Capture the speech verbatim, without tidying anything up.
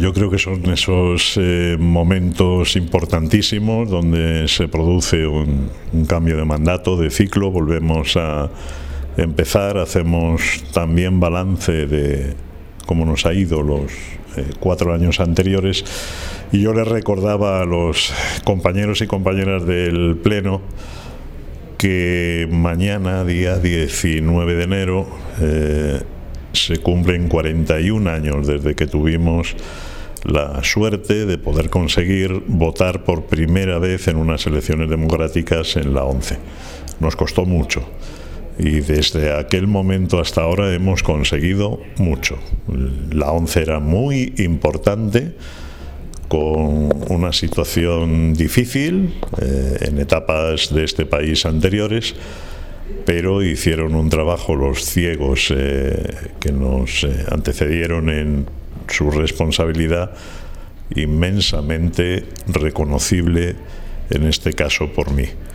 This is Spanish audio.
yo creo que son esos eh, momentos importantísimos donde se produce un, un cambio de mandato, de ciclo, volvemos a empezar, hacemos también balance de cómo nos ha ido los eh, cuatro años anteriores, y yo les recordaba a los compañeros y compañeras del Pleno que mañana, día diecinueve de enero, eh, se cumplen cuarenta y un años desde que tuvimos la suerte de poder conseguir votar por primera vez en unas elecciones democráticas en la ONCE. Nos costó mucho y desde aquel momento hasta ahora hemos conseguido mucho. La ONCE era muy importante, con una situación difícil eh, en etapas de este país anteriores, pero hicieron un trabajo los ciegos eh, que nos eh, antecedieron en su responsabilidad inmensamente reconocible, en este caso por mí.